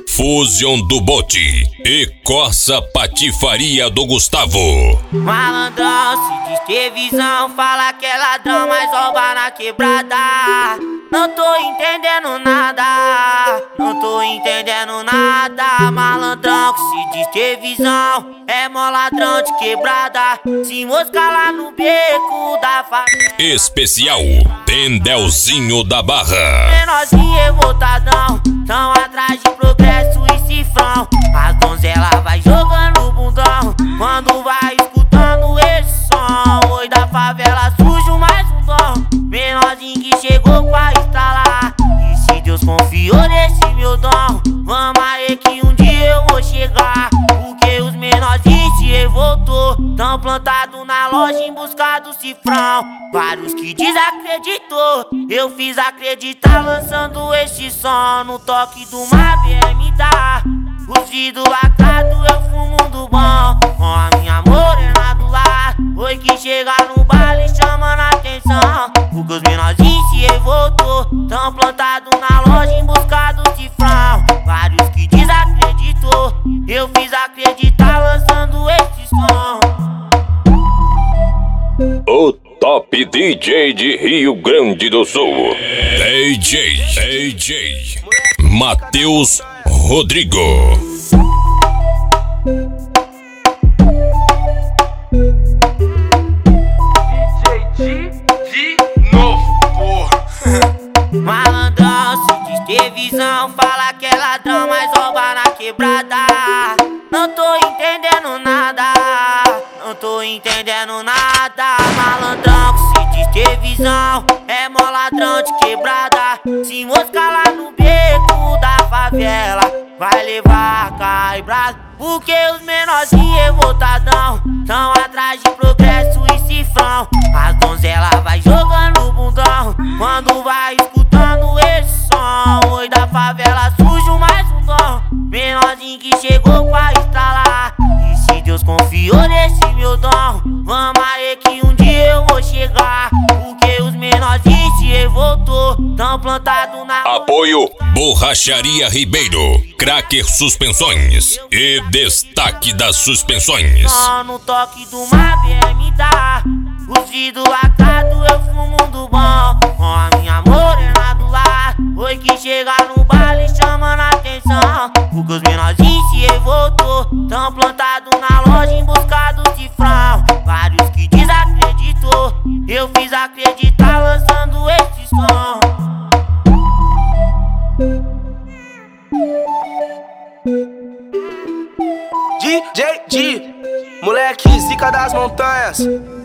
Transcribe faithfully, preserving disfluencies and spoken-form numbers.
Fusion do Bote e Corsa Patifaria do Gustavo. Malandrão, se diz ter visão, fala que é ladrão, mas rouba na quebrada. Não tô entendendo nada, não tô entendendo nada. Malandrão que se diz ter visão, é mó ladrão de quebrada. Se mosca lá no beco da favela. Especial Tendelzinho da Barra. Menorzinho revoltadão, tão atrás de progresso e cifrão. As donzelas vai jogando bundão, quando vai escutando esse som. Oi da favela, sujo mais um dom. Menorzinho que chegou pra instalar, e se Deus confiou nesse meu dom, vamos aí que um dia eu vou chegar. Porque os menorzinhos se revoltou, tão plantado na loja em busca do cifrão. Vários que desacreditou, eu fiz acreditar lançando este som. No toque do uma B M da, os vidros lacrados eu fumo do bom. Com a minha morena do lar, oi que chega no baile chamando a atenção. Porque os menorzinhos se revoltou, tão plantado na loja em busca do cifrão. Vários que desacreditou, eu fiz acreditar lançando este som. O top D J de Rio Grande do Sul, D J, D J Matheus Rodrigo. D J de novo, porra. Malandrão, se diz ter visão, fala que é ladrão, mas rouba na quebrada. Não tô entendendo nada, não tô entendendo nada. Malandrão que se diz ter visão, é mó ladrão de quebrada. Se mosca lá no beco da favela, vai levar caibrado. Porque os menorzinhos revoltadão, tão atrás de progresso e cifrão. As donzelas vai jogando bundão, quando vai escutando esse som. Oi da favela, sujo mais um dom. Menorzinho que chegou pra instalar, e se Deus confiou nesse meu dom, vamos aí que um dia eu vou chegar. Porque os menorzinhos se revoltou, tão plantado na... Apoio Borracharia Ribeiro, Cracker Suspensões e Destaque das Suspensões. Só no toque do uma B M da, os vidros lacrados eu fumo do bom. Com a minha morena do lar, oi que chega no baile chamando a atenção. Porque os menorzinhos se revoltou, tão plantado na loja em busca do cifrão. Vários que desacreditou, eu fiz acreditar lançando esse som. D J G, moleque zica das montanhas.